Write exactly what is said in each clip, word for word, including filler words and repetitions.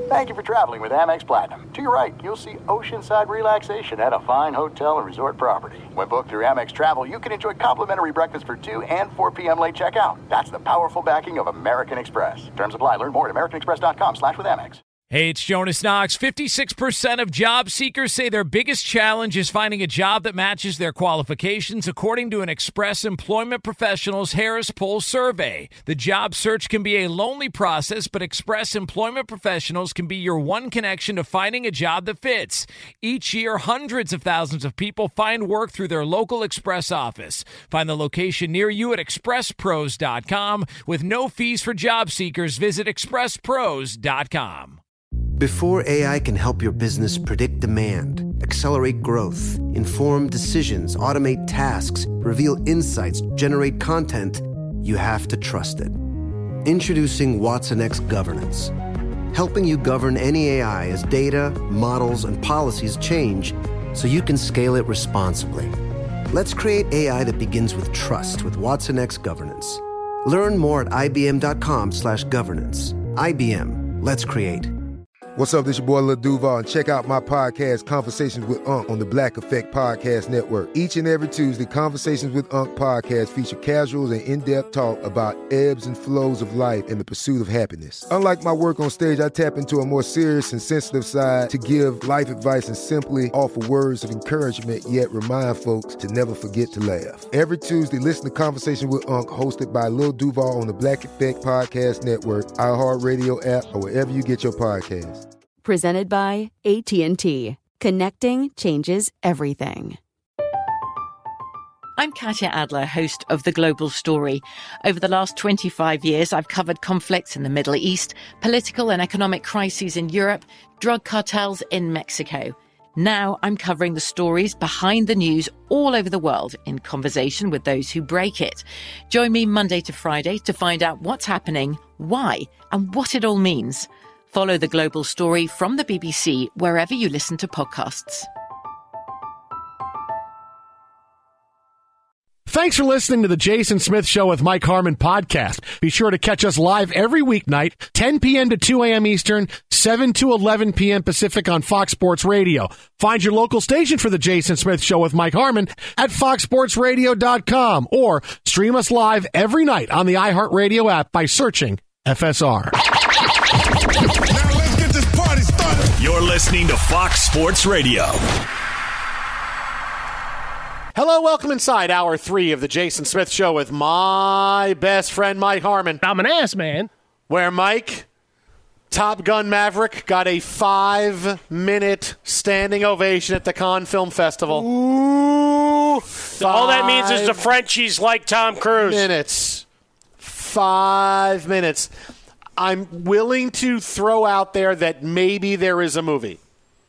Thank you for traveling with Amex Platinum. To your right, you'll see oceanside relaxation at a fine hotel and resort property. When booked through Amex Travel, you can enjoy complimentary breakfast for two and four p.m. late checkout. That's the powerful backing of American Express. Terms apply. Learn more at americanexpress.com slash with Amex. Hey, it's Jonas Knox. fifty-six percent of job seekers say their biggest challenge is finding a job that matches their qualifications, according to an Express Employment Professionals Harris Poll survey. The job search can be a lonely process, but Express Employment Professionals can be your one connection to finding a job that fits. Each year, hundreds of thousands of people find work through their local Express office. Find the location near you at express pros dot com. With no fees for job seekers, visit express pros dot com. Before A I can help your business predict demand, accelerate growth, inform decisions, automate tasks, reveal insights, generate content, you have to trust it. Introducing watsonx Governance, helping you govern any A I as data, models, and policies change so you can scale it responsibly. Let's create A I that begins with trust with watsonx Governance. Learn more at ibm.com slash governance. I B M. Let's create. What's up, this your boy Lil Duval, and check out my podcast, Conversations with Unc, on the Black Effect Podcast Network. Each and every Tuesday, Conversations with Unc podcast feature casual and in-depth talk about ebbs and flows of life and the pursuit of happiness. Unlike my work on stage, I tap into a more serious and sensitive side to give life advice and simply offer words of encouragement, yet remind folks to never forget to laugh. Every Tuesday, listen to Conversation with Unc, hosted by Lil Duval on the Black Effect Podcast Network, iHeartRadio app, or wherever you get your podcasts. Presented by A T and T. Connecting changes everything. I'm Katya Adler, host of The Global Story. Over the last twenty-five years, I've covered conflicts in the Middle East, political and economic crises in Europe, drug cartels in Mexico. Now I'm covering the stories behind the news all over the world in conversation with those who break it. Join me Monday to Friday to find out what's happening, why, and what it all means. Follow The Global Story from the B B C wherever you listen to podcasts. Thanks for listening to the Jason Smith Show with Mike Harmon podcast. Be sure to catch us live every weeknight, ten p.m. to two a.m. Eastern, seven to eleven p.m. Pacific on Fox Sports Radio. Find your local station for the Jason Smith Show with Mike Harmon at fox sports radio dot com or stream us live every night on the iHeartRadio app by searching F S R. Now let's get this party started. You're listening to Fox Sports Radio. Hello, welcome inside hour three of the Jason Smith Show with my best friend, Mike Harmon. I'm an ass man. Where Mike, Top Gun Maverick, got a five-minute standing ovation at the Cannes Film Festival. Ooh. All that means is the Frenchies like Tom Cruise. Minutes. Five minutes. I'm willing to throw out there that maybe there is a movie.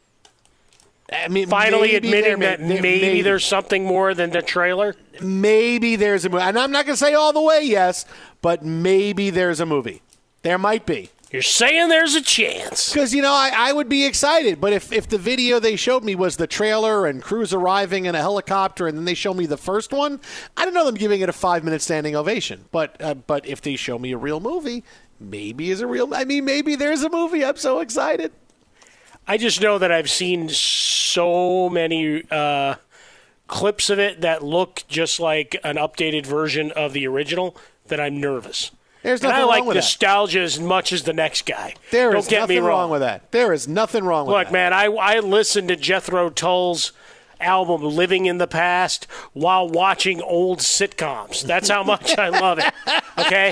I mean, Finally maybe admitting there, that maybe, maybe there's something more than the trailer? Maybe there's a movie. And I'm not going to say all the way yes, but maybe there's a movie. There might be. You're saying there's a chance. Because, you know, I, I would be excited. But if, if the video they showed me was the trailer and Cruise arriving in a helicopter and then they show me the first one, I don't know them giving it a five-minute standing ovation. But uh, but if they show me a real movie, maybe is a real – I mean, maybe there's a movie. I'm so excited. I just know that I've seen so many uh, clips of it that look just like an updated version of the original that I'm nervous. There's and nothing I like wrong with nostalgia that. as much as the next guy. There Don't is get nothing me wrong. wrong with that. There is nothing wrong with Look, that. Look, man, I, I listened to Jethro Tull's album Living in the Past while watching old sitcoms. That's how much I love it. Okay?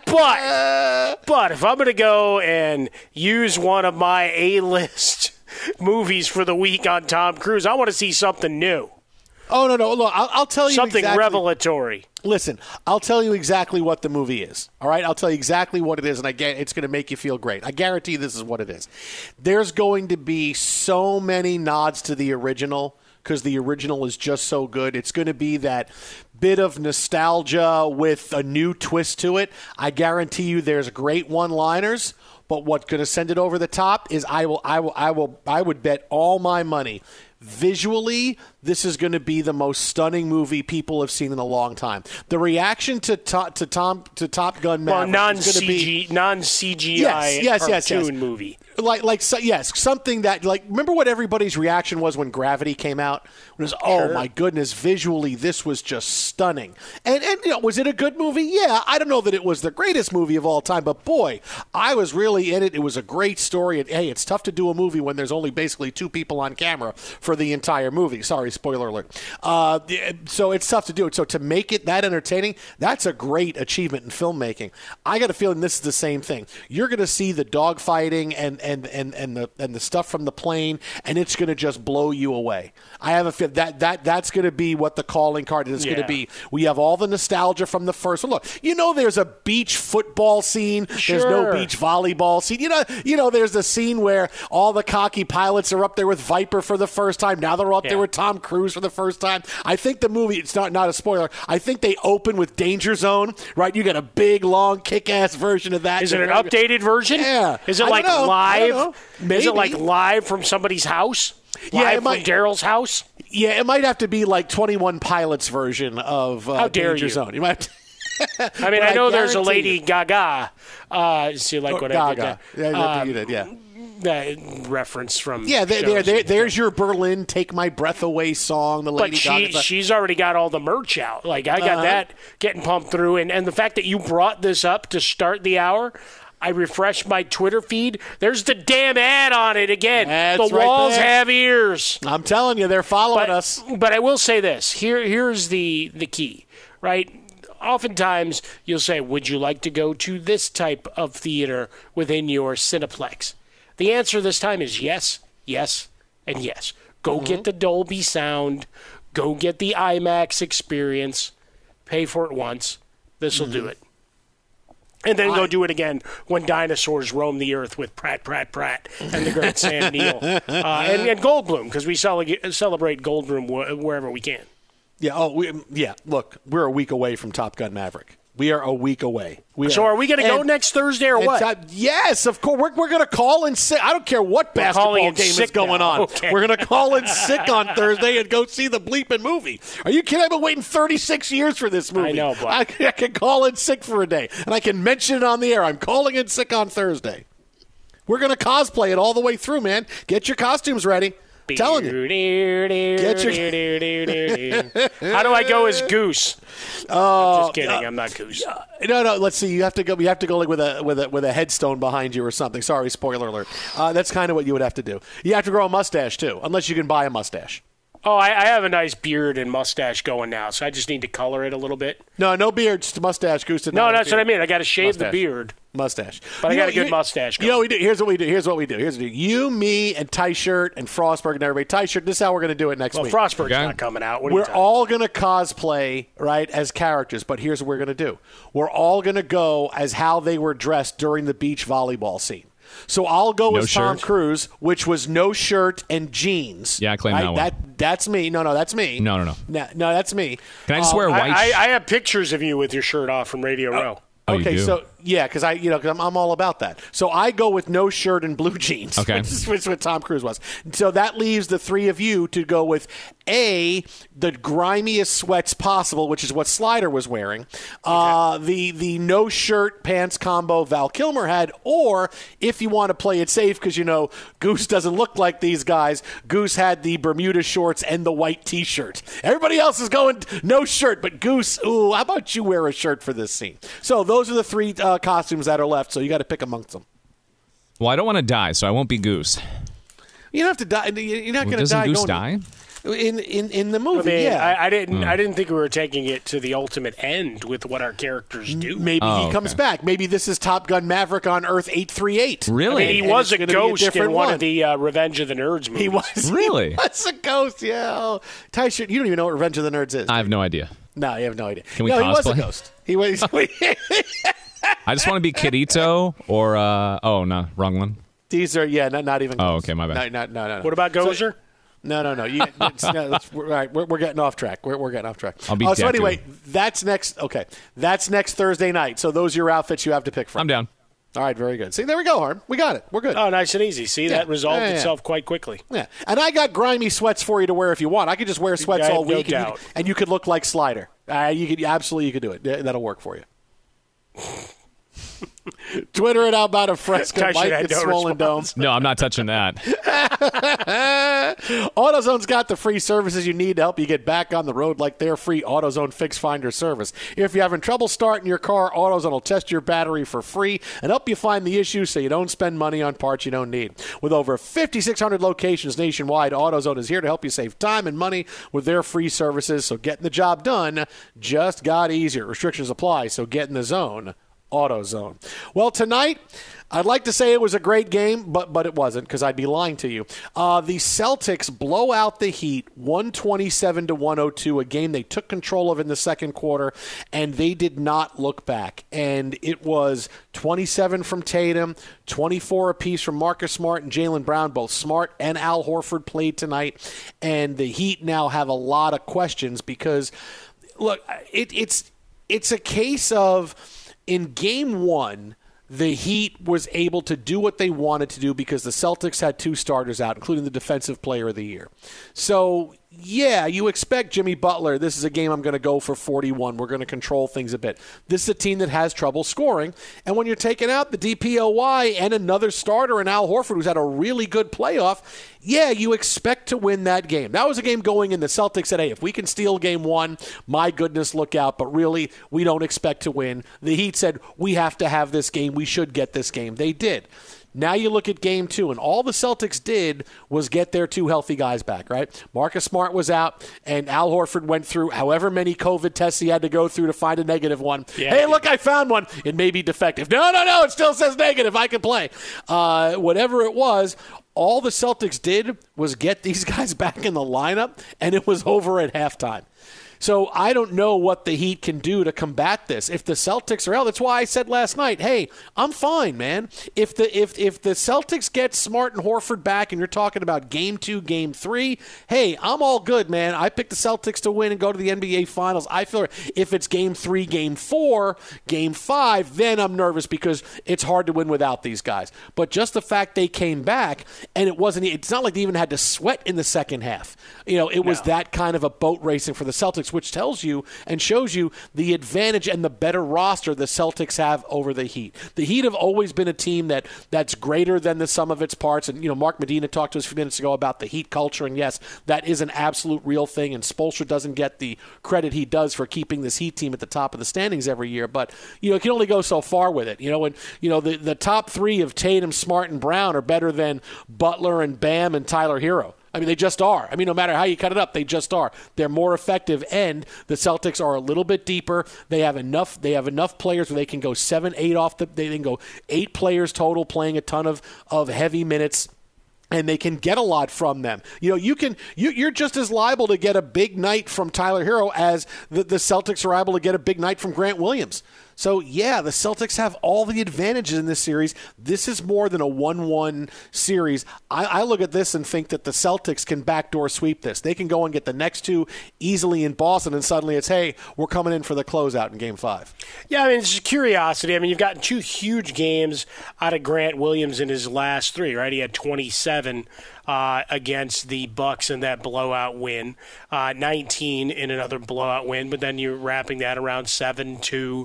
But, but if I'm going to go and use one of my A-list movies for the week on Tom Cruise, I want to see something new. Oh, no, no. Look, I'll, I'll tell you Something exactly. revelatory. Listen, I'll tell you exactly what the movie is. All right? I'll tell you exactly what it is, and I get it's going to make you feel great. I guarantee this is what it is. There's going to be so many nods to the original because the original is just so good. It's going to be that bit of nostalgia with a new twist to it. I guarantee you there's great one-liners, but what's going to send it over the top is I will I will I will I would bet all my money visually this is going to be the most stunning movie people have seen in a long time. The reaction to to, to Tom to Top Gun Maverick well, is going to be non C G I yes, yes, yes, cartoon yes. movie. Like, like, so, yes, something that, like, remember what everybody's reaction was when Gravity came out? It was, oh Sure. my goodness, visually, this was just stunning. And, and you know, was it a good movie? Yeah, I don't know that it was the greatest movie of all time, but boy, I was really in it. It was a great story. And hey, it's tough to do a movie when there's only basically two people on camera for the entire movie. Sorry, spoiler alert. Uh, so it's tough to do it. So to make it that entertaining, that's a great achievement in filmmaking. I got a feeling this is the same thing. You're going to see the dogfighting and and and and the and the stuff from the plane, and it's going to just blow you away. I have a feeling that that that's going to be what the calling card is Yeah. going to be. We have all the nostalgia from the first one. Look, you know, there's a beach football scene. There's no Sure. beach volleyball scene. You know, you know, there's a scene where all the cocky pilots are up there with Viper for the first time. Now they're up Yeah. there with Tom Cruise for the first time. I think the movie. It's not not a spoiler. I think they open with Danger Zone. Right, you got a big, long, kick-ass version of that. Is it an updated version? Yeah. Is it I don't like know. I don't live? know. Is it Maybe. like live from somebody's house? Yeah, Live it from might- Daryl's house? Yeah, it might have to be like twenty-one Pilots version of uh, How dare Danger you. Zone. You might. I mean, But I know there's a guarantee Lady you- Gaga. Uh, see, like Oh, what I did Gaga. there. Yeah, I Uh, think you did. Yeah. That reference from Yeah, there, there, shows there, and there's your Berlin "Take My Breath Away" song. The Lady But she Gaga. she's already got all the merch out. Like I got Uh-huh. that getting pumped through, and and the fact that you brought this up to start the hour. I refreshed my Twitter feed. There's the damn ad on it again. That's the right walls there. have ears. I'm telling you, they're following But, us. but I will say this. Here here's the the key, right? Oftentimes you'll say, would you like to go to this type of theater within your Cineplex? The answer this time is yes, yes, and yes. Go Mm-hmm. get the Dolby sound. Go get the IMAX experience. Pay for it once. This will Mm-hmm. do it. And then go do it again when dinosaurs roam the earth with Pratt, Pratt, Pratt, and the great Sam Neill. Uh, and, and Goldblum, because we cele- celebrate Goldblum wh- wherever we can. Yeah. Oh, we, yeah. Look, we're a week away from Top Gun Maverick. We are a week away. We So are we going to go and- next Thursday or and what? Top- yes, of course. We're, we're going to call in sick. I don't care what basketball calling game in is sick going now. on. Okay. We're going to call in sick on Thursday and go see the bleeping movie. Are you kidding? I've been waiting thirty-six years for this movie. I know, but- I, I can call in sick for a day, and I can mention it on the air. I'm calling in sick on Thursday. We're going to cosplay it all the way through, man. Get your costumes ready. I'm telling you. Get your- How do I go as Goose? Oh, I'm just kidding. I'm not Goose. No, no. Let's see. You have to go. You have to go like with a with a with a headstone behind you or something. Sorry, spoiler alert. Uh, that's kind of what you would have to do. You have to grow a mustache too, unless you can buy a mustache. Oh, I, I have a nice beard and mustache going now, so I just need to color it a little bit. No, no beard, just a mustache. Goose did No, not that's beard. what I mean. I got to shave the Mustache. beard. Mustache. But I You got know, a good you- mustache You know going. what we do? Here's what we do. Here's what we do. Here's what we do. You, me, and Ty Shirt and Frostberg and everybody. Ty Shirt. This is how we're going to do it next Well, week. Frostberg's Okay. not coming out. What are you We're talking all going to cosplay, right, as characters, but here's what we're going to do. We're all going to go as how they were dressed during the beach volleyball scene. So I'll go No as Tom shirt? Cruise, which was no shirt and jeans. Yeah, I claim right? that one. That, that's me. No, no, that's me. No, no, no. No, no that's me. Can I just Um, wear a I, white? I, sh- I have pictures of you with your shirt off from Radio Row. Oh, you okay, do? so yeah, because I, you know, because I'm, I'm all about that. So I go with no shirt and blue jeans. Okay. which is, which is what Tom Cruise was. So that leaves the three of you to go with a the grimiest sweats possible, which is what Slider was wearing. Uh, the the no shirt pants combo Val Kilmer had, or if you want to play it safe, because you know Goose doesn't look like these guys. Goose had the Bermuda shorts and the white T-shirt. Everybody else is going no shirt, but Goose. Ooh, how about you wear a shirt for this scene? So those are the three uh, costumes that are left. So you got to pick amongst them. well, I don't want to die, so I won't be Goose. You don't have to die. You're not Well, going to doesn't die. Goose going die? in in in the I movie? mean, yeah. I, I didn't. Hmm. I didn't think we were taking it to the ultimate end with what our characters do. Maybe Oh, he comes okay. back. Maybe this is Top Gun Maverick on Earth eight three eight. I Really? mean, he And was it's a gonna be a ghost in different one, one. of the uh, Revenge of the Nerds movies. He was Really? He was a ghost. Yeah. Oh, Ty, Shirt, you don't even know what Revenge of the Nerds is. I have no idea. no, you have no idea. Can we no, he was a cosplay? ghost. He was. I just want to be Kirito or uh, oh no, wrong one. These are yeah, not not even. Oh, ghosts. okay, my bad. No, no, no, no. no. What about Gozer? No, no, no. You, it's, no it's, we're, all right, we're, we're getting off track. We're, we're getting off track. I'll be uh, so Deku. anyway, that's next. Okay, that's next Thursday night. So those are your outfits you have to pick from. I'm down. All right, very good. See, there we go, Harm. We got it. We're good. Oh, nice and easy. See, yeah. that resolved yeah, yeah, itself yeah. quite quickly. Yeah, and I got grimy sweats for you to wear if you want. I could just wear sweats all no week, doubt. and, you, and you could look like Slider. Uh, you could absolutely, you could do it. That'll work for you. Twitter at Alberto Fresco. Mike at no Swollen Dome. No, I'm not touching that. AutoZone's got the free services you need to help you get back on the road, like their free AutoZone Fix Finder service. If you're having trouble starting your car, AutoZone will test your battery for free and help you find the issue so you don't spend money on parts you don't need. With over fifty-six hundred locations nationwide, AutoZone is here to help you save time and money with their free services, so getting the job done just got easier. Restrictions apply, so get in the zone. AutoZone. Well, tonight, I'd like to say it was a great game, but but it wasn't, because I'd be lying to you. Uh, the Celtics blow out the Heat one twenty-seven to one oh two, a game they took control of in the second quarter, and they did not look back. And it was twenty-seven from Tatum, twenty-four apiece from Marcus Smart and Jaylen Brown. Both Smart and Al Horford played tonight, and the Heat now have a lot of questions because, look, it, it's it's a case of, in game one, the Heat was able to do what they wanted to do because the Celtics had two starters out, including the Defensive Player of the Year. So, yeah, you expect Jimmy Butler, this is a game I'm going to go for forty-one. We're going to control things a bit. This is a team that has trouble scoring. And when you're taking out the D P O Y and another starter in Al Horford, who's had a really good playoff, yeah, you expect to win that game. That was a game going in. The Celtics said, hey, if we can steal game one, my goodness, look out. But really, we don't expect to win. The Heat said, we have to have this game. We should get this game. They did. Now you look at game two, and all the Celtics did was get their two healthy guys back, right? Marcus Smart was out, and Al Horford went through however many COVID tests he had to go through to find a negative one. Yeah, hey, look, I found one. It may be defective. No, no, no, it still says negative. I can play. Uh, whatever it was, all the Celtics did was get these guys back in the lineup, and it was over at halftime. So I don't know what the Heat can do to combat this. If the Celtics are out, that's why I said last night, hey, I'm fine, man. If the if if the Celtics get Smart and Horford back and you're talking about game two, game three, hey, I'm all good, man. I picked the Celtics to win and go to the N B A Finals. I feel if it's game three, game four, game five, then I'm nervous because it's hard to win without these guys. But just the fact they came back, and it wasn't, it's not like they even had to sweat in the second half. You know, it was no. that kind of a boat racing for the Celtics, which tells you and shows you the advantage and the better roster the Celtics have over the Heat. The Heat have always been a team that that's greater than the sum of its parts. And, you know, Mark Medina talked to us a few minutes ago about the Heat culture. And, yes, that is an absolute real thing. And Spoelstra doesn't get the credit he does for keeping this Heat team at the top of the standings every year. But, you know, you can only go so far with it. You know, and, you know, the, the top three of Tatum, Smart, and Brown are better than Butler and Bam and Tyler Hero. I mean, they just are. I mean, no matter how you cut it up, they just are. They're more effective, and the Celtics are a little bit deeper. They have enough. They have enough players where they can go seven, eight off the. They can go eight players total, playing a ton of of heavy minutes. And they can get a lot from them. You know, you can. You, you're just as liable to get a big night from Tyler Hero as the, the Celtics are able to get a big night from Grant Williams. So, yeah, the Celtics have all the advantages in this series. This is more than a one one series. I, I look at this and think that the Celtics can backdoor sweep this. They can go and get the next two easily in Boston, and suddenly it's, hey, we're coming in for the closeout in Game five. Yeah, I mean, it's just curiosity. I mean, you've gotten two huge games out of Grant Williams in his last three, right? He had twenty-seven uh, against the Bucks in that blowout win, uh, nineteen in another blowout win, but then you're wrapping that around seven two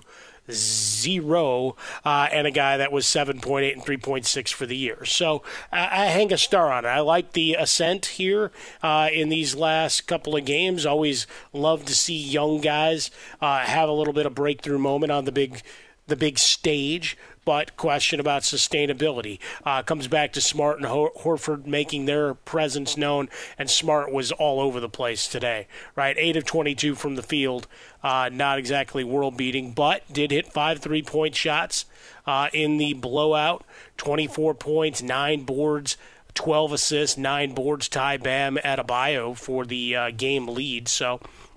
zero, uh, and a guy that was seven point eight and three point six for the year. So uh, I hang a star on it. I like the ascent here uh, in these last couple of games. Always love to see young guys uh, have a little bit of breakthrough moment on the big the big stage. But question about sustainability uh, comes back to Smart and Hor- Horford making their presence known, and Smart was all over the place today, right? eight of twenty-two from the field, uh, not exactly world-beating, but did hit five three-point shots uh, in the blowout, twenty-four points, nine boards, twelve assists, nine boards, tie Bam Adebayo for the uh, game lead. So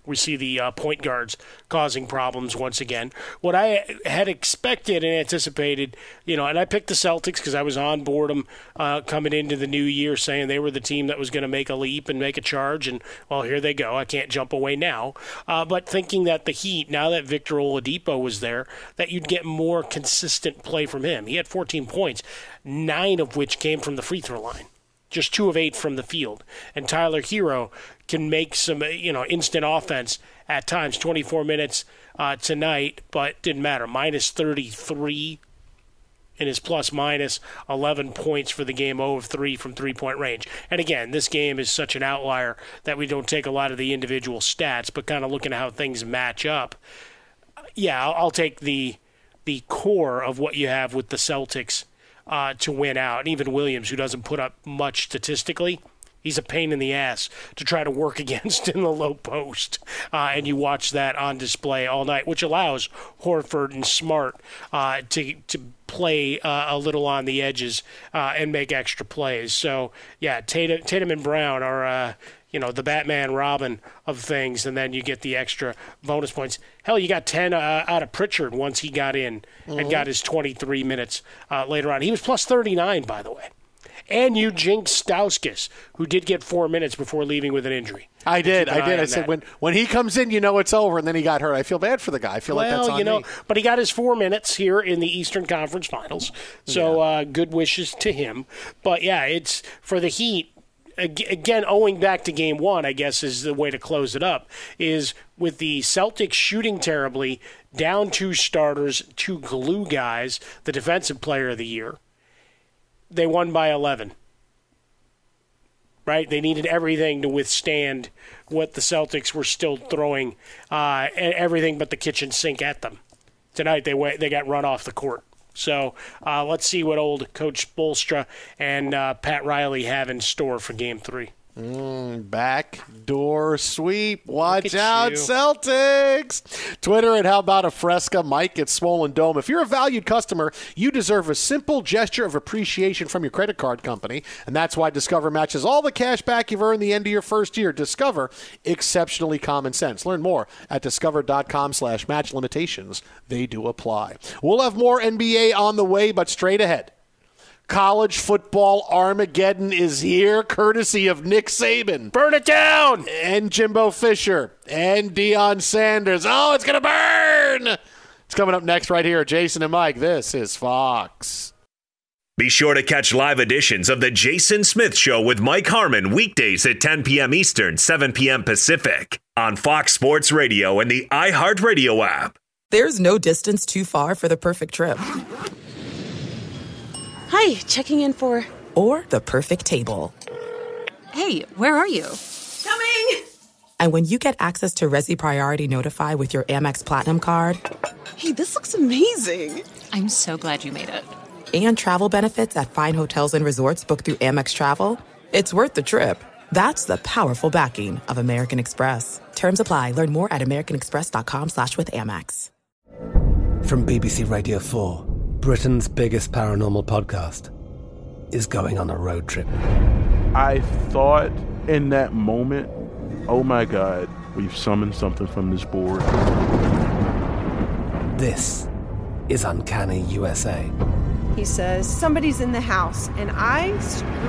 We see the uh, point guards causing problems once again. What I had expected and anticipated, you know, and I picked the Celtics because I was on board them uh, coming into the new year saying they were the team that was going to make a leap and make a charge, and, well, here they go. I can't jump away now. Uh, but thinking that the Heat, now that Victor Oladipo was there, that you'd get more consistent play from him. He had fourteen points, nine of which came from the free throw line. Just two of eight from the field. And Tyler Hero can make some, you know, instant offense at times. twenty-four minutes uh, tonight, but didn't matter. Minus thirty-three in his plus minus, eleven points for the game, zero of three from three-point range. And again, this game is such an outlier that we don't take a lot of the individual stats, but kind of looking at how things match up. Yeah, I'll, I'll take the the core of what you have with the Celtics Uh, to win out. And even Williams, who doesn't put up much statistically, he's a pain in the ass to try to work against in the low post. Uh, and you watch that on display all night, which allows Horford and Smart uh, to to play uh, a little on the edges uh, and make extra plays. So, yeah, Tatum, Tatum and Brown are, uh, you know, the Batman Robin of things, and then you get the extra bonus points. Hell, you got ten uh, out of Pritchard once he got in mm-hmm. and got his twenty-three minutes uh, later on. He was plus thirty-nine, by the way. And you jinxed Stauskas, who did get four minutes before leaving with an injury. I did, I did. I said, when, when he comes in, you know it's over, and then he got hurt. I feel bad for the guy. I feel well, like that's on you know, me. But he got his four minutes here in the Eastern Conference Finals, so yeah. uh, good wishes to him. But, yeah, it's for the Heat, again, owing back to game one, I guess is the way to close it up, is with the Celtics shooting terribly, down two starters, two glue guys, the defensive player of the year, they won by eleven. Right? They needed everything to withstand what the Celtics were still throwing, uh, and everything but the kitchen sink at them. Tonight they went, they got run off the court. So uh, let's see what old Coach Spoelstra and uh, Pat Riley have in store for Game Three. Mm, backdoor sweep. Watch out, you. Celtics. Twitter at How About a Fresca. Mike at Swollen Dome. If you're a valued customer, you deserve a simple gesture of appreciation from your credit card company, and that's why Discover matches all the cash back you've earned the end of your first year. Discover, exceptionally common sense. Learn more at discover.com slash match limitations. They do apply. We'll have more N B A on the way, but straight ahead. College football Armageddon is here, courtesy of Nick Saban. Burn it down! And Jimbo Fisher. And Deion Sanders. Oh, it's going to burn! It's coming up next right here. Jason and Mike, this is Fox. Be sure to catch live editions of The Jason Smith Show with Mike Harmon weekdays at ten p.m. Eastern, seven p.m. Pacific on Fox Sports Radio and the iHeartRadio app. There's no distance too far for the perfect trip. Hi, checking in for... Or the perfect table. Hey, where are you? Coming! And when you get access to Resi Priority Notify with your Amex Platinum card... Hey, this looks amazing! I'm so glad you made it. And travel benefits at fine hotels and resorts booked through Amex Travel, it's worth the trip. That's the powerful backing of American Express. Terms apply. Learn more at americanexpress.com slash with Amex. From B B C Radio four, Britain's biggest paranormal podcast is going on a road trip. I thought in that moment, oh my God, we've summoned something from this board. This is Uncanny U S A. He says, somebody's in the house, and I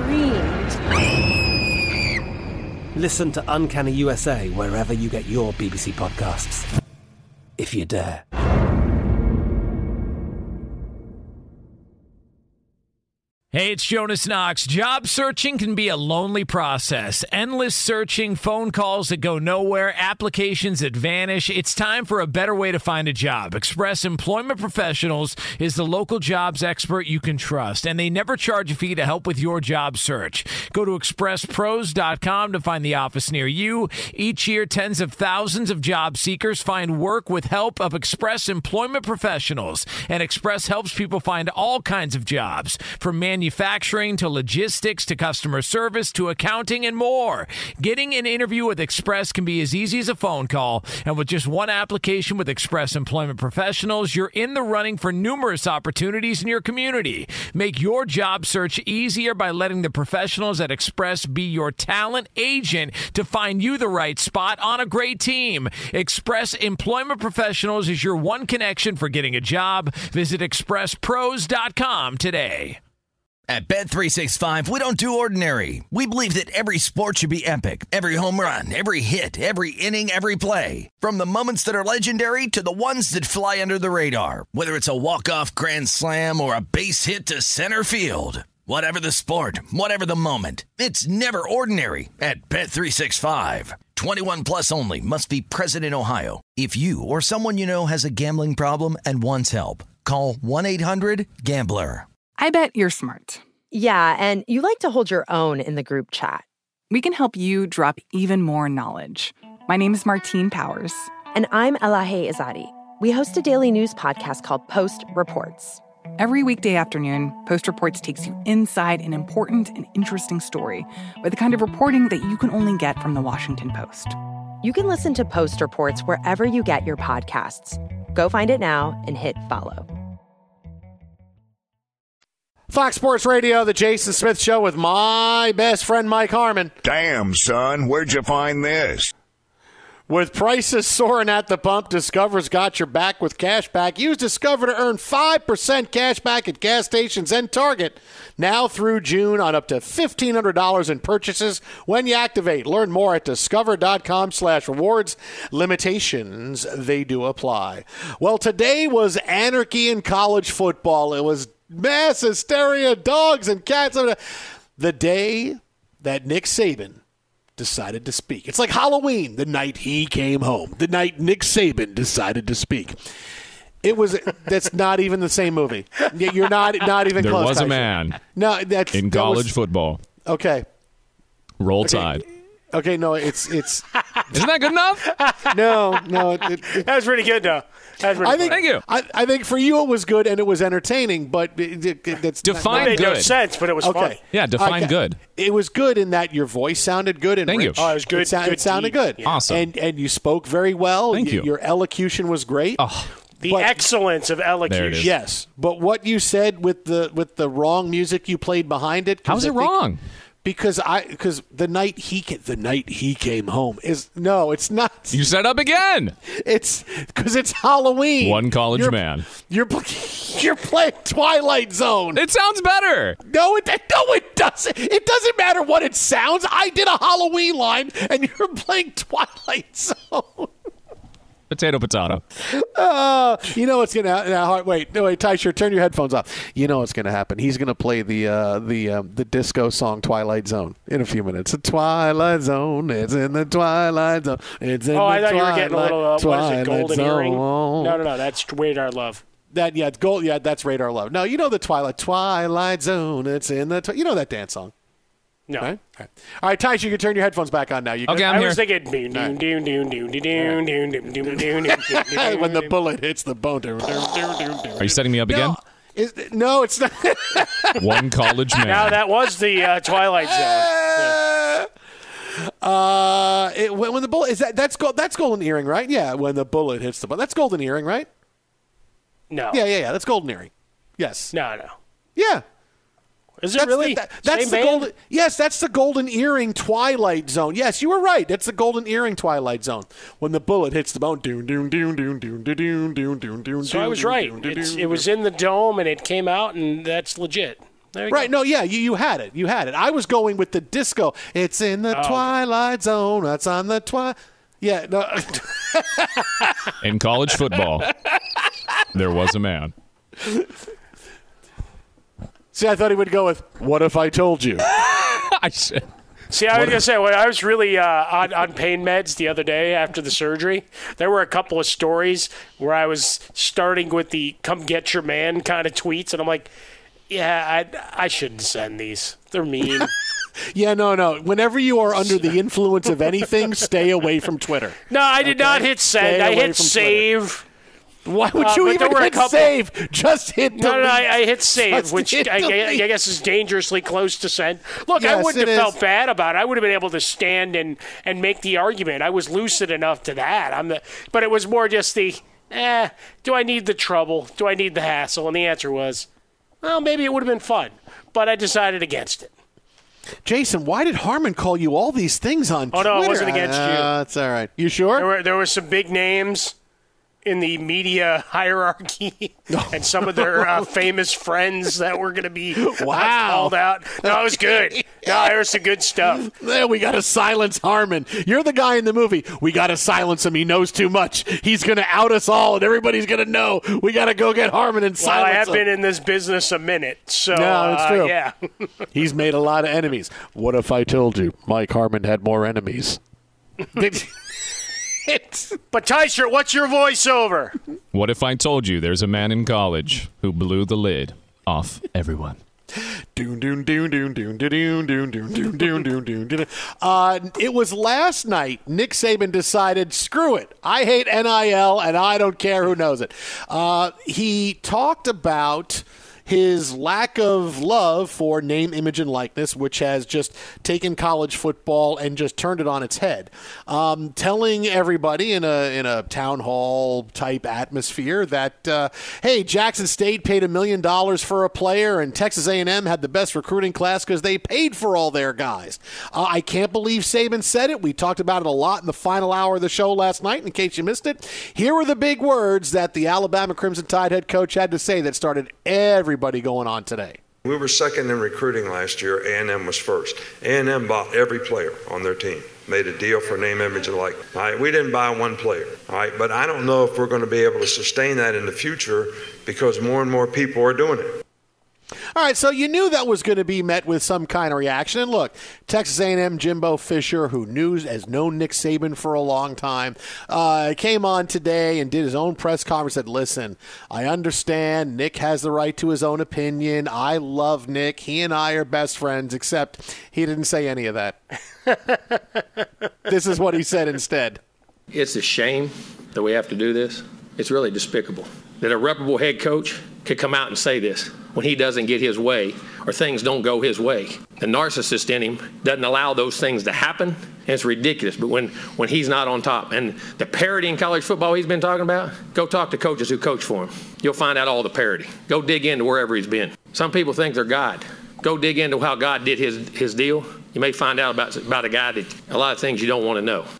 screamed. Listen to Uncanny U S A wherever you get your B B C podcasts, if you dare. Hey, it's Jonas Knox. Job searching can be a lonely process. Endless searching, phone calls that go nowhere, applications that vanish. It's time for a better way to find a job. Express Employment Professionals is the local jobs expert you can trust, and they never charge a fee to help with your job search. Go to express pros dot com to find the office near you. Each year, tens of thousands of job seekers find work with help of Express Employment Professionals, and Express helps people find all kinds of jobs, from manufacturing manufacturing to logistics to customer service to accounting and more. Getting an interview with Express can be as easy as a phone call. And with just one application with Express Employment Professionals, you're in the running for numerous opportunities in your community. Make your job search easier by letting the professionals at Express be your talent agent to find you the right spot on a great team. Express Employment Professionals is your one connection for getting a job. Visit express pros dot com today. At Bet three sixty-five, we don't do ordinary. We believe that every sport should be epic. Every home run, every hit, every inning, every play. From the moments that are legendary to the ones that fly under the radar. Whether it's a walk-off grand slam or a base hit to center field. Whatever the sport, whatever the moment, it's never ordinary at Bet three sixty-five. twenty-one plus only. Must be present in Ohio. If you or someone you know has a gambling problem and wants help, call one eight hundred gambler. I bet you're smart. Yeah, and you like to hold your own in the group chat. We can help you drop even more knowledge. My name is Martine Powers. And I'm Elahe Izadi. We host a daily news podcast called Post Reports. Every weekday afternoon, Post Reports takes you inside an important and interesting story with the kind of reporting that you can only get from the Washington Post. You can listen to Post Reports wherever you get your podcasts. Go find it now and hit follow. Fox Sports Radio, the Jason Smith Show with my best friend Mike Harmon. Damn, son, where'd you find this? With prices soaring at the pump, Discover's got your back with cash back. Use Discover to earn five percent cash back at gas stations and Target now through June on up to fifteen hundred dollars in purchases when you activate. Learn more at discover.com slash rewards. Limitations, they do apply. Well, today was anarchy in college football. It was mass hysteria, dogs and cats. The day that Nick Saban decided to speak. It's like Halloween, the night he came home, the night Nick Saban decided to speak. It was, that's not even the same movie. You're not not even there close. There was Tyson. a man no, that's, in that college was, football. Okay. Roll okay. Tide. Okay, no, it's it's. Isn't that good enough? no, no. It, it, it, that was pretty good, though. That was pretty I think, Thank you. I, I think for you it was good and it was entertaining, but it, it, it, that's define not, it made good. no sense, but it was okay. funny. Yeah, define okay. good. It was good in that your voice sounded good and Thank rich. you. Oh, it was good. It, sound, good it sounded deed. good. Yeah. Awesome. And and you spoke very well. Thank y- you. Your elocution was great. Oh. The But- excellence of There it elocution. is. Yes, but what you said with the with the wrong music you played behind it. 'cause How's I it think- wrong? Because I because the night he ca- the night he came home is no, it's not. You set up again. It's because it's Halloween. One college you're, man. You're you're playing Twilight Zone. It sounds better. No, it no, it doesn't. It doesn't matter what it sounds. I did a Halloween line, and you're playing Twilight Zone. Potato, potato. Uh, you know what's gonna uh, wait? No, wait, Tysher, turn your headphones off. You know what's gonna happen. He's gonna play the uh, the um, the disco song "Twilight Zone" in a few minutes. The Twilight Zone. It's in the Twilight Zone. It's in Oh, the I thought Twilight, you were getting a little, uh, what is Twilight it, golden Zone. earring? No, no, no, that's Radar Love. That yeah, it's gold. Yeah, that's Radar Love. No, you know the Twilight Twilight Zone. It's in the twi- you know that dance song. No. All right, all right, all right Tysh, you can turn your headphones back on now. You Okay, good? I'm I here. was thinking doon doon doon doon doon doon doon doon doon doon doon. When the bullet hits the bone. Doon, doon, doon, doon, doon. Are you setting me up again? No, is, no it's not. One college man. Now that was the uh, Twilight Zone. Uh, it, when, when the bullet is that that's gold, that's golden earring, right? Yeah, when the bullet hits the bone, that's golden earring, right? No. Yeah, yeah, yeah. That's golden earring. Yes. No, no. Yeah. Is it That's really? The, that, that's Same the band? golden. Yes, that's the golden earring Twilight Zone. Yes, you were right. That's the golden earring Twilight Zone. When the bullet hits the bone, doon doon doon doon doon doon doon doon doon. So I was right. It's, it was in the dome, and it came out, and that's legit. There you Right, go. no, yeah, you, you had it. You had it. I was going with the disco. It's in the Oh, okay. Twilight Zone. That's on the Twilight. Yeah, no. In college football, there was a man. See, I thought he would go with, what if I told you? I should. See, I was going to say, when I was really uh, on, on pain meds the other day after the surgery, there were a couple of stories where I was starting with the come get your man kind of tweets, and I'm like, yeah, I, I shouldn't send these. They're mean. Yeah, no, no. Whenever you are under the influence of anything, stay away from Twitter. No, I did Okay? not hit send. Stay I away hit from save. Why would Uh, you but there even were a hit couple- save? Just hit delete. No, no, no, I, I hit save, Just which hit I, I, delete. I guess is dangerously close to send. Look, I Yes, wouldn't it have is. felt bad about it. I would have been able to stand and, and make the argument. I was lucid enough to that. I'm the, but it was more just the, eh, do I need the trouble? Do I need the hassle? And the answer was, well, maybe it would have been fun. But I decided against it. Jason, why did Harmon call you all these things on Oh, Twitter? no, it wasn't against uh, you. That's all right. You sure? There were, there were some big names in the media hierarchy and some of their uh, famous friends that were going to be uh, Wow. called out. No, it was good. No, there was some good stuff. There, we got to silence Harmon. You're the guy in the movie. We got to silence him. He knows too much. He's going to out us all, and everybody's going to know. We got to go get Harmon and Well, silence I have him. been in this business a minute, so No, it's uh, true. yeah. He's made a lot of enemies. What if I told you Mike Harmon had more enemies? But Tysher, what's your voiceover? What if I told you there's a man in college who blew the lid off everyone? Doon doon doon doon doon doon doon doon doon doon doon doon doon. Uh, it was last night. Nick Saban decided, screw it. I hate N I L, and I don't care who knows it. Uh, he talked about his lack of love for name, image, and likeness, which has just taken college football and just turned it on its head. Um, telling everybody in a in a town hall type atmosphere that, uh, hey, Jackson State paid a million dollars for a player, and Texas A and M had the best recruiting class because they paid for all their guys. Uh, I can't believe Saban said it. We talked about it a lot in the final hour of the show last night. In case you missed it, here were the big words that the Alabama Crimson Tide head coach had to say that started everybody going on today. We were second in recruiting last year. A and M was first. A and M bought every player on their team, made a deal for name, image, and likeness. All right, we didn't buy one player. All right, but I don't know if we're going to be able to sustain that in the future because more and more people are doing it. All right, so you knew that was going to be met with some kind of reaction. And look, Texas A and M Jimbo Fisher, who knew has known Nick Saban for a long time, uh, came on today and did his own press conference. Said, "Listen, I understand Nick has the right to his own opinion. I love Nick. He and I are best friends." Except he didn't say any of that. This is what he said instead. It's a shame that we have to do this. It's really despicable that a reputable head coach could come out and say this when he doesn't get his way or things don't go his way. The narcissist in him doesn't allow those things to happen, and it's ridiculous. But when, when he's not on top, and the parity in college football he's been talking about, go talk to coaches who coach for him. You'll find out all the parity. Go dig into wherever he's been. Some people think they're God. Go dig into how God did his, his deal. You may find out about, about a guy that a lot of things you don't want to know.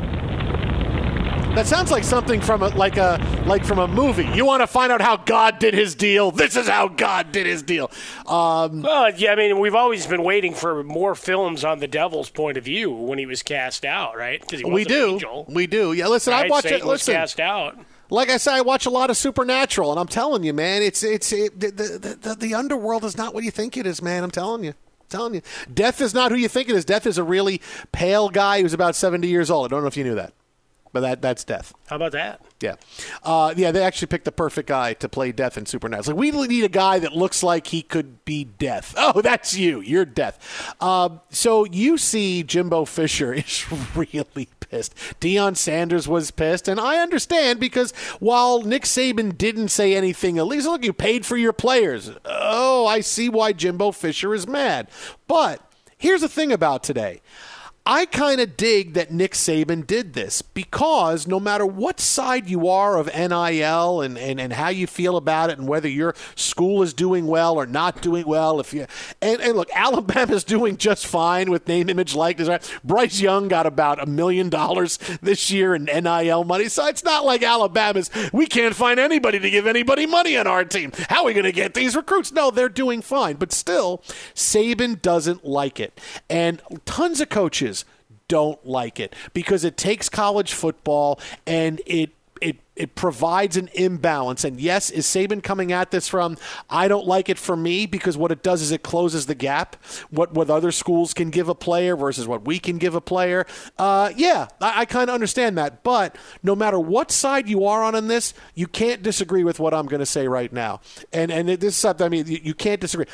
That sounds like something from a, like a like from a movie. You want to find out how God did his deal? This is how God did his deal. Um, well, yeah, I mean, we've always been waiting for more films on the devil's point of view when he was cast out, right? He we do, an angel, we do. Yeah, listen, right? I watch Satan it. Listen, was cast out. Like I said, I watch a lot of Supernatural, and I'm telling you, man, it's it's it, the, the, the the underworld is not what you think it is, man. I'm telling you. Telling you, Death is not who you think it is. Death is a really pale guy who's about seventy years old. I don't know if you knew that. But that that's Death. How about that? Yeah. Uh, yeah, they actually picked the perfect guy to play Death in Supernatural. Like, we need a guy that looks like he could be Death. Oh, that's you. You're Death. Uh, so you see Jimbo Fisher is really pissed. Deion Sanders was pissed, and I understand because while Nick Saban didn't say anything, at least look, you paid for your players. Oh, I see why Jimbo Fisher is mad. But here's the thing about today. I kind of dig that Nick Saban did this because no matter what side you are of N I L and, and, and how you feel about it and whether your school is doing well or not doing well, if you and, and look, Alabama's doing just fine with name, image, likeness. Right? Bryce Young got about a million dollars this year in N I L money, so it's not like Alabama's, we can't find anybody to give anybody money on our team. How are we going to get these recruits? No, they're doing fine, but still, Saban doesn't like it. And tons of coaches don't like it because it takes college football and it it it provides an imbalance. And yes, is Saban coming at this from, I don't like it for me, because what it does is it closes the gap, what, what other schools can give a player versus what we can give a player. Uh, yeah, I, I kind of understand that. But no matter what side you are on in this, you can't disagree with what I'm going to say right now. And, and this is something, I mean, you, you can't disagree.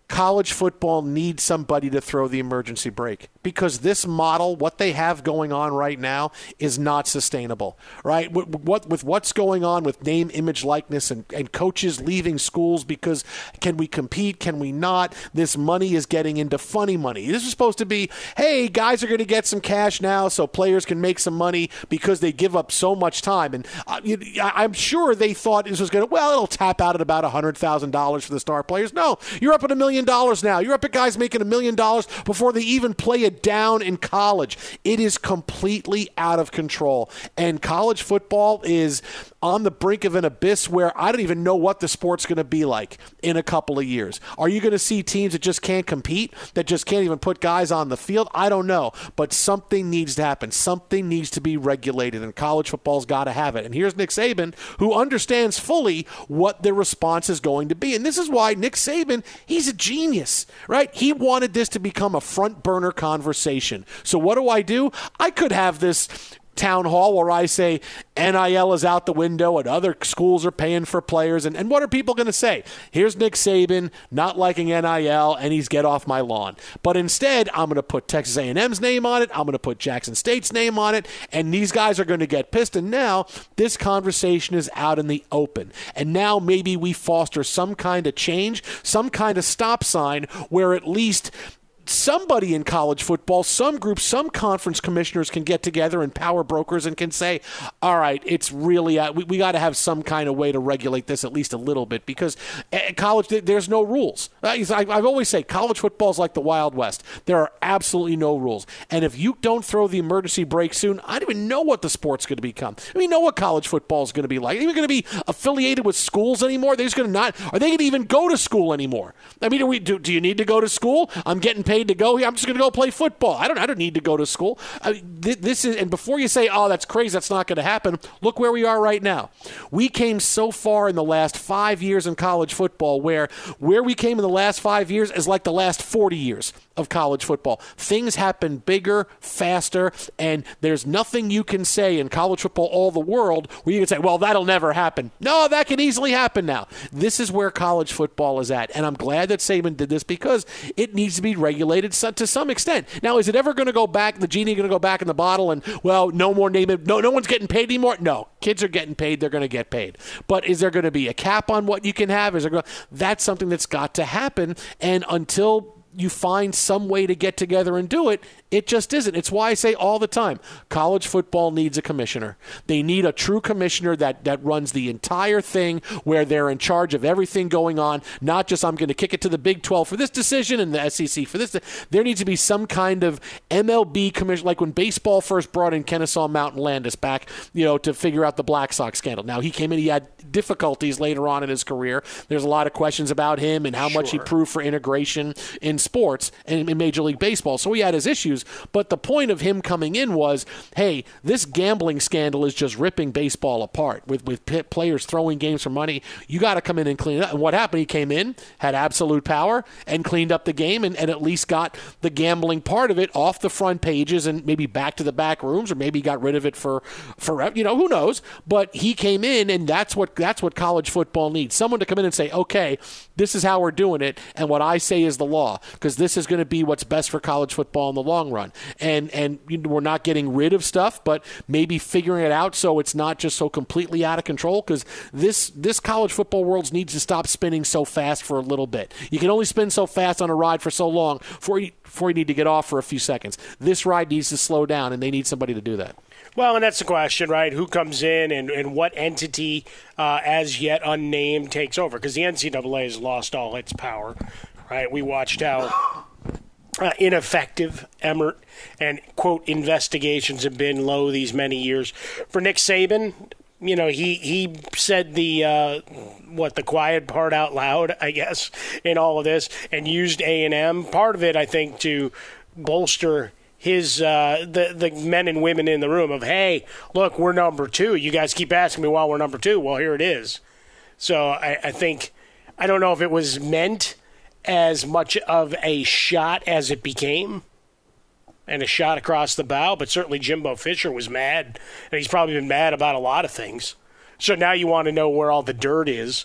college football needs somebody to throw the emergency brake, because this model, what they have going on right now, is not sustainable, right? With, what, with what's going on with name, image, likeness, and, and coaches leaving schools because can we compete, can we not? This money is getting into funny money. This is supposed to be, hey, guys are going to get some cash now so players can make some money because they give up so much time. And uh, you, I'm sure they thought this was going to, well, it'll tap out at about one hundred thousand dollars for the star players. No, you're up at a million dollars now. You're up at guys making a million dollars before they even play it down in college. It is completely out of control. And college football is on the brink of an abyss where I don't even know what the sport's going to be like in a couple of years. Are you going to see teams that just can't compete, that just can't even put guys on the field? I don't know. But something needs to happen. Something needs to be regulated, and college football's got to have it. And here's Nick Saban, who understands fully what the response is going to be. And this is why Nick Saban, he's a genius, right? He wanted this to become a front burner conversation. So what do I do? I could have this town hall where I say N I L is out the window and other schools are paying for players. And, and what are people going to say? Here's Nick Saban not liking N I L, and he's get off my lawn. But instead, I'm going to put Texas A and M's name on it. I'm going to put Jackson State's name on it. And these guys are going to get pissed. And now this conversation is out in the open. And now maybe we foster some kind of change, some kind of stop sign where at least somebody in college football, some groups, some conference commissioners can get together and power brokers and can say, all right, it's really, uh, we, we got to have some kind of way to regulate this at least a little bit, because at college, there's no rules. I, I've always said college football is like the Wild West. There are absolutely no rules. And if you don't throw the emergency brake soon, I don't even know what the sport's going to become. I mean, know what college football is going to be like. Are they even going to be affiliated with schools anymore? They're just going to not, are they going to even go to school anymore? I mean, are we, do, do you need to go to school? I'm getting paid to go here. I'm just going to go play football. I don't I don't need to go to school. I mean, th- this is, and before you say, oh, that's crazy, that's not going to happen, look where we are right now. We came so far in the last five years in college football where where we came in the last five years is like the last forty years of college football. Things happen bigger, faster, and there's nothing you can say in college football all the world where you can say, well, that'll never happen. No, that can easily happen now. This is where college football is at, and I'm glad that Saban did this because it needs to be regulated to some extent. Now, is it ever going to go back, the genie going to go back in the bottle and, well, no more name it, no, no one's getting paid anymore? No. Kids are getting paid, they're going to get paid. But is there going to be a cap on what you can have? Is there going to, that's something that's got to happen, and until you find some way to get together and do it, it just isn't. It's why I say all the time, college football needs a commissioner. They need a true commissioner that, that runs the entire thing, where they're in charge of everything going on, not just I'm going to kick it to the Big twelve for this decision and the S E C for this. There needs to be some kind of M L B commission, like when baseball first brought in Kennesaw Mountain Landis back, you know, to figure out the Black Sox scandal. Now, he came in, he had difficulties later on in his career. There's a lot of questions about him and how sure. much he proved for integration in sports and in Major League Baseball. So he had his issues. But the point of him coming in was, hey, this gambling scandal is just ripping baseball apart with, with players throwing games for money. You got to come in and clean it up. And what happened? He came in, had absolute power, and cleaned up the game and, and at least got the gambling part of it off the front pages and maybe back to the back rooms, or maybe got rid of it for forever. You know, who knows? But he came in, and that's what that's what college football needs. Someone to come in and say, okay, this is how we're doing it, and what I say is the law, because this is going to be what's best for college football in the long run. And and we're not getting rid of stuff, but maybe figuring it out so it's not just so completely out of control, because this this college football world needs to stop spinning so fast for a little bit. You can only spin so fast on a ride for so long before you, before you need to get off for a few seconds. This ride needs to slow down, and they need somebody to do that. Well, and that's the question, right? Who comes in and, and what entity, uh, as yet unnamed, takes over? Because the N C double A has lost all its power, right? We watched how uh, ineffective Emmert and, quote, investigations have been low these many years. For Nick Saban, you know, he, he said the, uh, what, the quiet part out loud, I guess, in all of this, and used A and M. Part of it, I think, to bolster his uh, the the men and women in the room of, hey, look, we're number two. You guys keep asking me why we're number two. Well, here it is. So I, I think, I don't know if it was meant as much of a shot as it became, and a shot across the bow, but certainly Jimbo Fisher was mad, and he's probably been mad about a lot of things. So now you want to know where all the dirt is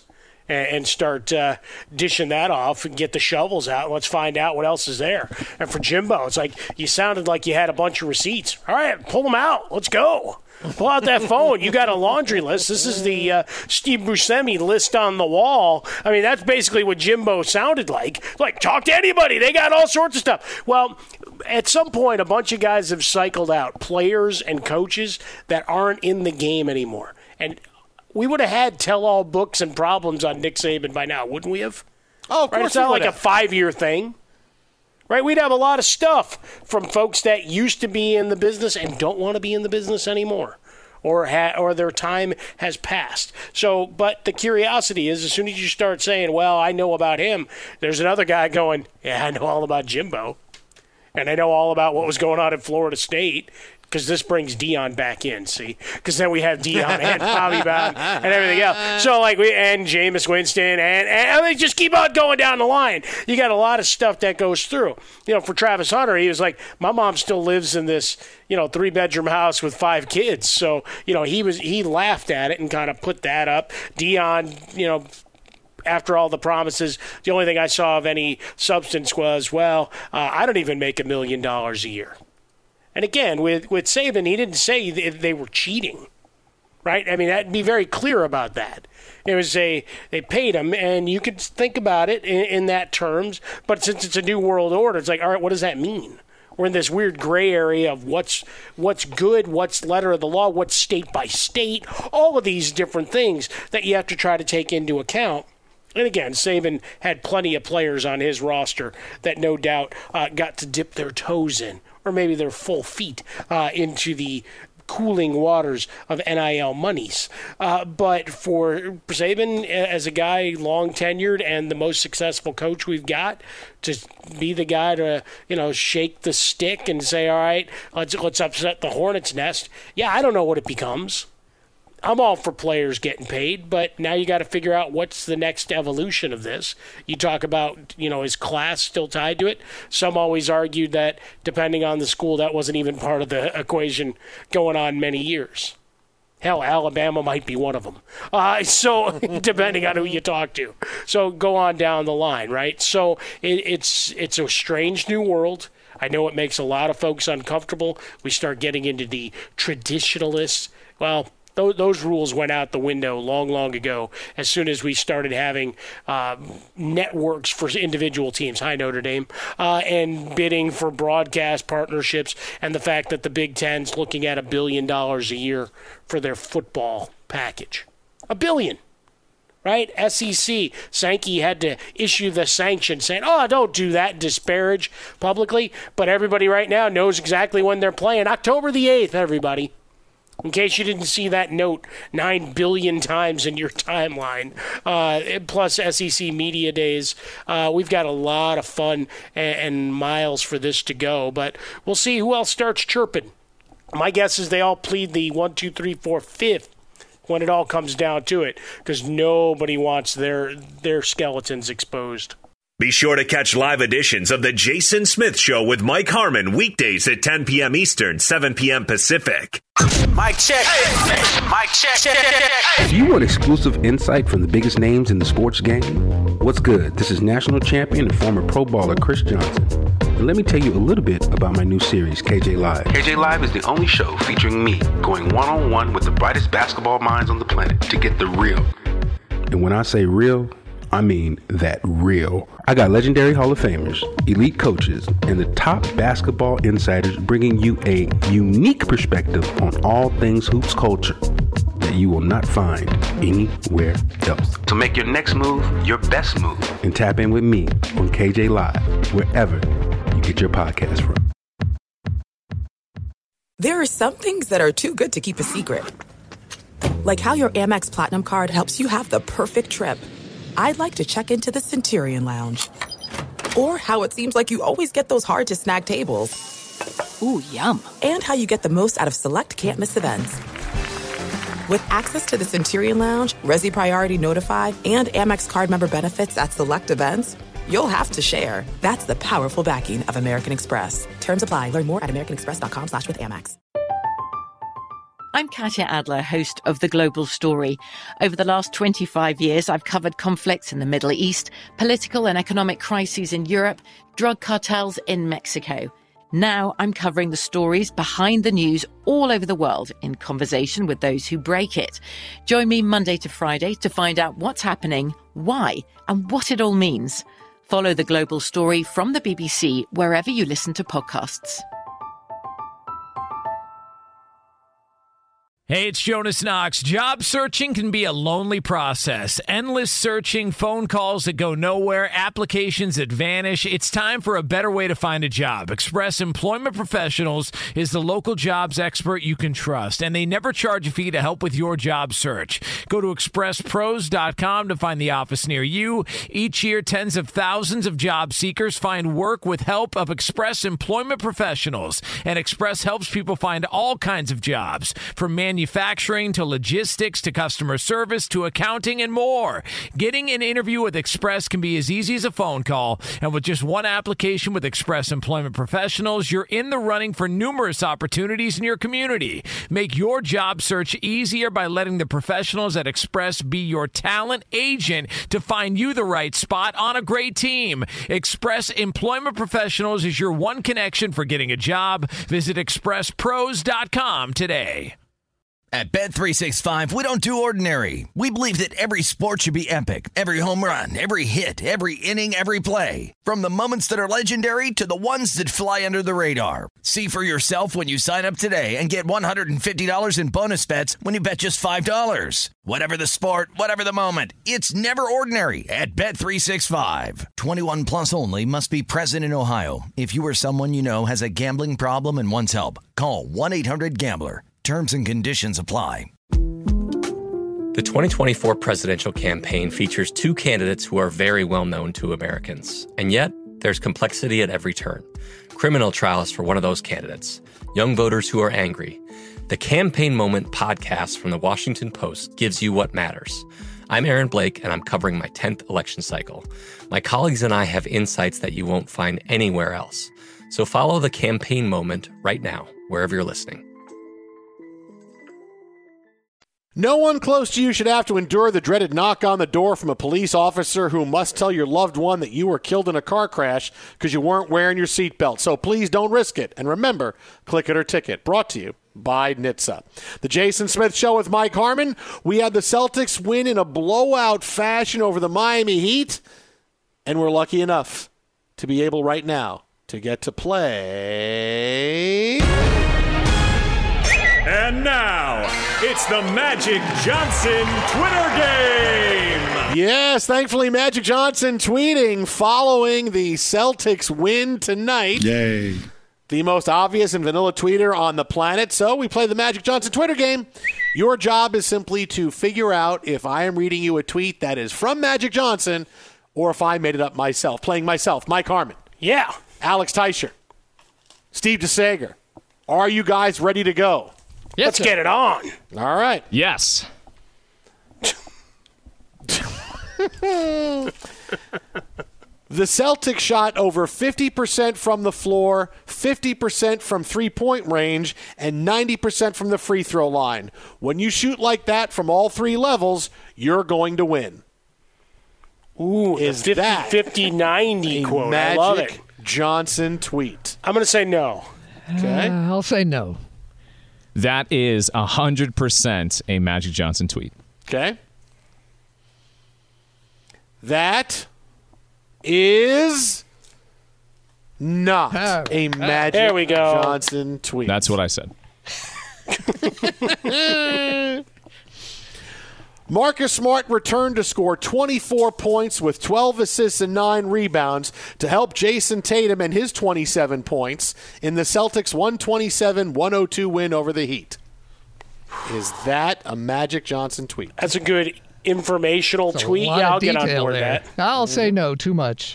and, and start uh, dishing that off and get the shovels out. Let's find out what else is there. And for Jimbo, it's like you sounded like you had a bunch of receipts. All right, pull them out. Let's go. Pull out that phone. You got a laundry list. This is the uh, Steve Buscemi list on the wall. I mean, that's basically what Jimbo sounded like. Like, talk to anybody. They got all sorts of stuff. Well, at some point, a bunch of guys have cycled out, players and coaches that aren't in the game anymore. And we would have had tell-all books and problems on Nick Saban by now, wouldn't we have? Oh, of course right? It's not we like have. a five-year thing. Right, we'd have a lot of stuff from folks that used to be in the business and don't want to be in the business anymore, or ha- or their time has passed. So, but the curiosity is, as soon as you start saying, well, I know about him, there's another guy going, yeah, I know all about Jimbo, and I know all about what was going on at Florida State, because this brings Deion back in, see? Because then we have Deion and Bobby Bowden and everything else. So, like, we and Jameis Winston, and, and I mean, just keep on going down the line. You got a lot of stuff that goes through. You know, for Travis Hunter, he was like, my mom still lives in this, you know, three-bedroom house with five kids. So, you know, he was he laughed at it and kind of put that up. Deion, you know, after all the promises, the only thing I saw of any substance was, well, uh, I don't even make a million dollars a year. And again, with, with Saban, he didn't say they were cheating, right? I mean, I'd be very clear about that. It was a they paid him, and you could think about it in, in that terms. But since it's a new world order, it's like, all right, what does that mean? We're in this weird gray area of what's what's good, what's letter of the law, what's state by state, all of these different things that you have to try to take into account. And again, Saban had plenty of players on his roster that no doubt uh, got to dip their toes in, or maybe their full feet uh, into the cooling waters of N I L monies. Uh, but for Saban, as a guy long tenured and the most successful coach we've got, to be the guy to, you know, shake the stick and say, all right, let's let's upset the hornet's nest. Yeah, I don't know what it becomes. I'm all for players getting paid, but now you got to figure out what's the next evolution of this. You talk about, you know, is class still tied to it? Some always argued that depending on the school, that wasn't even part of the equation going on many years. Hell, Alabama might be one of them. Uh, so depending on who you talk to. So go on down the line, right? So it, it's it's a strange new world. I know it makes a lot of folks uncomfortable. We start getting into the traditionalists. Well, those rules went out the window long, long ago as soon as we started having uh, networks for individual teams, hi Notre Dame, uh, and bidding for broadcast partnerships, and the fact that the Big Ten's looking at a billion dollars a year for their football package. A billion. Right? S E C, Sankey had to issue the sanction saying, oh, don't do that and disparage publicly, but everybody right now knows exactly when they're playing. October the eighth, everybody. In case you didn't see that note nine billion times in your timeline, uh, plus S E C Media Days. Uh, we've got a lot of fun and, and miles for this to go, but we'll see who else starts chirping. My guess is they all plead the one, two, three, four, fifth when it all comes down to it, because nobody wants their their skeletons exposed. Be sure to catch live editions of The Jason Smith Show with Mike Harmon weekdays at ten p.m. Eastern, seven p.m. Pacific. Mike check. Mike check. Do you want exclusive insight from the biggest names in the sports game? What's good? This is national champion and former pro baller Chris Johnson. And let me tell you a little bit about my new series, K J Live. K J Live is the only show featuring me going one-on-one with the brightest basketball minds on the planet to get the real. And when I say real, I mean that real. I got legendary Hall of Famers, elite coaches, and the top basketball insiders bringing you a unique perspective on all things hoops culture that you will not find anywhere else. So make your next move your best move and tap in with me on K J Live, wherever you get your podcast from. There are some things that are too good to keep a secret. Like how your Amex Platinum card helps you have the perfect trip. I'd like to check into the Centurion Lounge. Or how it seems like you always get those hard-to-snag tables. Ooh, yum. And how you get the most out of select can't-miss events. With access to the Centurion Lounge, Resi Priority Notify, and Amex card member benefits at select events, you'll have to share. That's the powerful backing of American Express. Terms apply. Learn more at americanexpress.com slash with Amex. I'm Katya Adler, host of The Global Story. Over the last twenty-five years, I've covered conflicts in the Middle East, political and economic crises in Europe, drug cartels in Mexico. Now I'm covering the stories behind the news all over the world in conversation with those who break it. Join me Monday to Friday to find out what's happening, why, and what it all means. Follow The Global Story from the B B C wherever you listen to podcasts. Hey, it's Jonas Knox. Job searching can be a lonely process. Endless searching, phone calls that go nowhere, applications that vanish. It's time for a better way to find a job. Express Employment Professionals is the local jobs expert you can trust, and they never charge a fee to help with your job search. Go to express pros dot com to find the office near you. Each year, tens of thousands of job seekers find work with help of Express Employment Professionals, and Express helps people find all kinds of jobs, from manufacturing Manufacturing to logistics to customer service to accounting and more. Getting an interview with Express can be as easy as a phone call, and with just one application with Express Employment Professionals, you're in the running for numerous opportunities in your community. Make your job search easier by letting the professionals at Express be your talent agent to find you the right spot on a great team. Express Employment Professionals is your one connection for getting a job. Visit express pros dot com today. At Bet three sixty-five, we don't do ordinary. We believe that every sport should be epic. Every home run, every hit, every inning, every play. From the moments that are legendary to the ones that fly under the radar. See for yourself when you sign up today and get one hundred fifty dollars in bonus bets when you bet just five dollars. Whatever the sport, whatever the moment, it's never ordinary at Bet three sixty-five. twenty-one plus only. Must be present in Ohio. If you or someone you know has a gambling problem and wants help, call one eight hundred gambler. Terms and conditions apply. The twenty twenty-four presidential campaign features two candidates who are very well known to Americans. And yet, there's complexity at every turn. Criminal trials for one of those candidates. Young voters who are angry. The Campaign Moment podcast from the Washington Post gives you what matters. I'm Aaron Blake, and I'm covering my tenth election cycle. My colleagues and I have insights that you won't find anywhere else. So follow The Campaign Moment right now, wherever you're listening. No one close to you should have to endure the dreaded knock on the door from a police officer who must tell your loved one that you were killed in a car crash because you weren't wearing your seatbelt. So please don't risk it. And remember, click it or ticket. Brought to you by N H T S A. The Jason Smith Show with Mike Harmon. We had the Celtics win in a blowout fashion over the Miami Heat. And we're lucky enough to be able right now to get to play... And now, it's the Magic Johnson Twitter game. Yes, thankfully, Magic Johnson tweeting following the Celtics win tonight. Yay. The most obvious and vanilla tweeter on the planet. So we play the Magic Johnson Twitter game. Your job is simply to figure out if I am reading you a tweet that is from Magic Johnson or if I made it up myself. Playing myself, Mike Harmon. Yeah. Alex Teicher. Steve DeSager. Are you guys ready to go? Yes, Let's sir. get it on. All right. Yes. The Celtics shot over fifty percent from the floor, fifty percent from three-point range, and ninety percent from the free throw line. When you shoot like that from all three levels, you're going to win. Ooh, is the that fifty ninety quote? Magic I love it. Johnson tweet. I'm going to say no. Okay. Uh, I'll say no. That is one hundred percent a Magic Johnson tweet. Okay. That is not oh. a Magic there we go. Johnson tweet. That's what I said. Marcus Smart returned to score twenty-four points with twelve assists and nine rebounds to help Jason Tatum and his twenty-seven points in the Celtics' one twenty-seven one oh two win over the Heat. Is that a Magic Johnson tweet? That's a good informational That's tweet. Yeah, I'll get on board there. that. I'll say no, too much.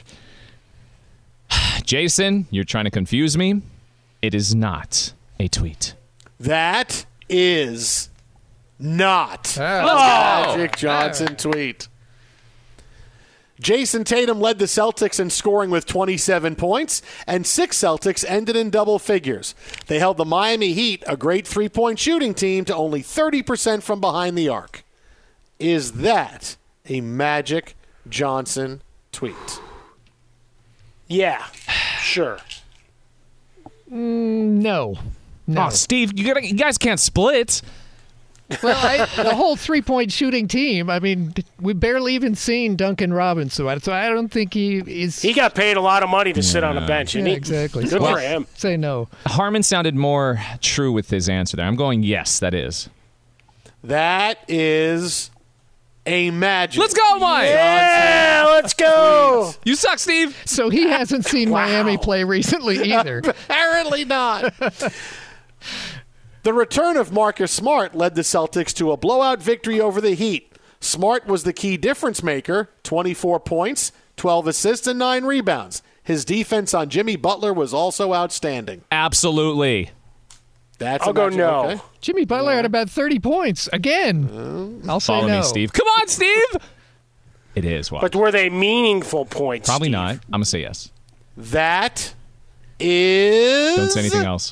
Jason, you're trying to confuse me. It is not a tweet. That is not oh. a Magic Johnson oh. tweet. Jason Tatum led the Celtics in scoring with twenty-seven points, and six Celtics ended in double figures. They held the Miami Heat, a great three-point shooting team, to only thirty percent from behind the arc. Is that a Magic Johnson tweet? Yeah, sure. Mm, no. No. Oh, Steve, you, gotta, you guys can't split. Well, I, the whole three-point shooting team, I mean, we've barely even seen Duncan Robinson, so I, so I don't think he is... He got paid a lot of money to sit Yeah. on a bench, Yeah, and he, exactly. good So for I him. Say no. Harmon sounded more true with his answer there. I'm going yes, that is. That is a Magic. Let's go, Mike! Yeah, let's go! You suck, Steve! So he hasn't seen Wow. Miami play recently either. Apparently not. The return of Marcus Smart led the Celtics to a blowout victory over the Heat. Smart was the key difference maker, twenty-four points, twelve assists, and nine rebounds. His defense on Jimmy Butler was also outstanding. Absolutely. That's I'll a go Magic, no. okay. Jimmy Butler had about thirty points. Again, I'll say Follow no. me, Steve. Come on, Steve! It is. Watch. But were they meaningful points? Probably Steve? not. I'm going to say yes. That is Don't say anything else.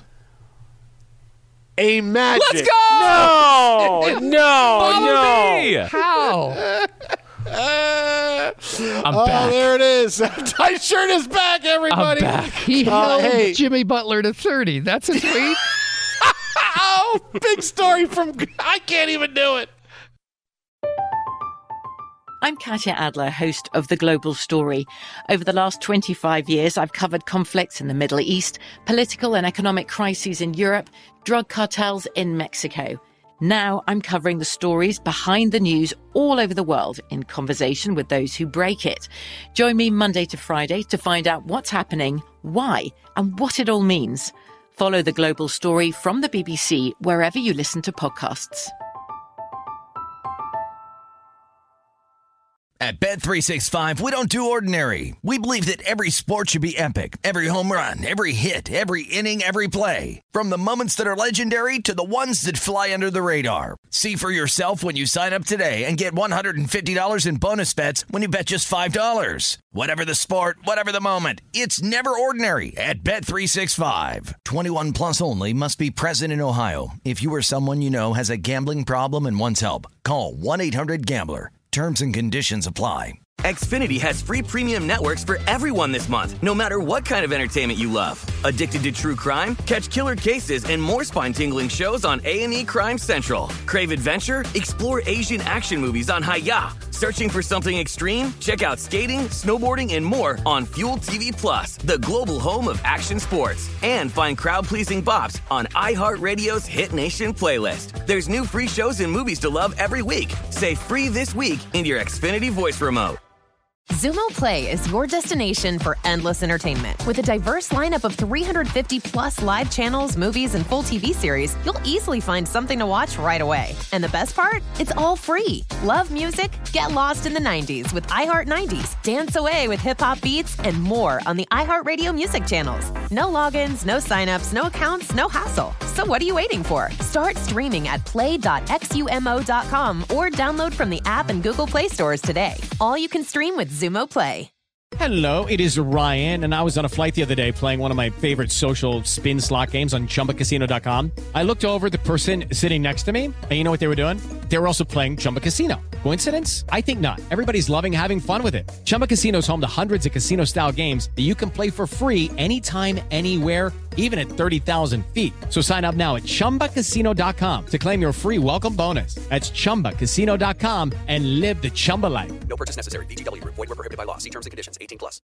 a Magic. Let's go! No, no, Follow no. me! How? Uh, I'm oh, back. there it is. Tight shirt is back, everybody. I'm back. He Uh, held hey. Jimmy Butler to thirty. That's a tweet. Oh, big story from... I can't even do it. I'm Katya Adler, host of The Global Story. Over the last twenty-five years, I've covered conflicts in the Middle East, political and economic crises in Europe, drug cartels in Mexico. Now I'm covering the stories behind the news all over the world in conversation with those who break it. Join me Monday to Friday to find out what's happening, why, and what it all means. Follow The Global Story from the B B C wherever you listen to podcasts. At Bet three sixty-five, we don't do ordinary. We believe that every sport should be epic. Every home run, every hit, every inning, every play. From the moments that are legendary to the ones that fly under the radar. See for yourself when you sign up today and get one hundred fifty dollars in bonus bets when you bet just five dollars. Whatever the sport, whatever the moment, it's never ordinary at Bet three sixty-five. twenty-one plus only. Must be present in Ohio. If you or someone you know has a gambling problem and wants help, call one eight hundred gambler. Terms and conditions apply. Xfinity has free premium networks for everyone this month, no matter what kind of entertainment you love. Addicted to true crime? Catch killer cases and more spine-tingling shows on A and E Crime Central. Crave adventure? Explore Asian action movies on Hi-Ya. Searching for something extreme? Check out skating, snowboarding, and more on Fuel T V Plus, the global home of action sports. And find crowd-pleasing bops on iHeartRadio's Hit Nation playlist. There's new free shows and movies to love every week. Say free this week in your Xfinity voice remote. Xumo Play is your destination for endless entertainment. With a diverse lineup of three hundred fifty plus live channels, movies, and full T V series, you'll easily find something to watch right away. And the best part? It's all free. Love music? Get lost in the nineties with iHeart nineties. Dance away with hip-hop beats and more on the iHeartRadio music channels. No logins, no signups, no accounts, no hassle. So what are you waiting for? Start streaming at play dot xumo dot com or download from the app and Google Play stores today. All you can stream with Xumo Play. Hello, it is Ryan, and I was on a flight the other day playing one of my favorite social spin slot games on chumba casino dot com. I looked over at the person sitting next to me, and you know what they were doing? They were also playing Chumba Casino. Coincidence? I think not. Everybody's loving having fun with it. Chumba Casino is home to hundreds of casino-style games that you can play for free anytime, anywhere, even at thirty thousand feet. So sign up now at chumba casino dot com to claim your free welcome bonus. That's chumba casino dot com and live the Chumba life. No purchase necessary. V G W. Void where prohibited by law. See terms and conditions. eighteen plus.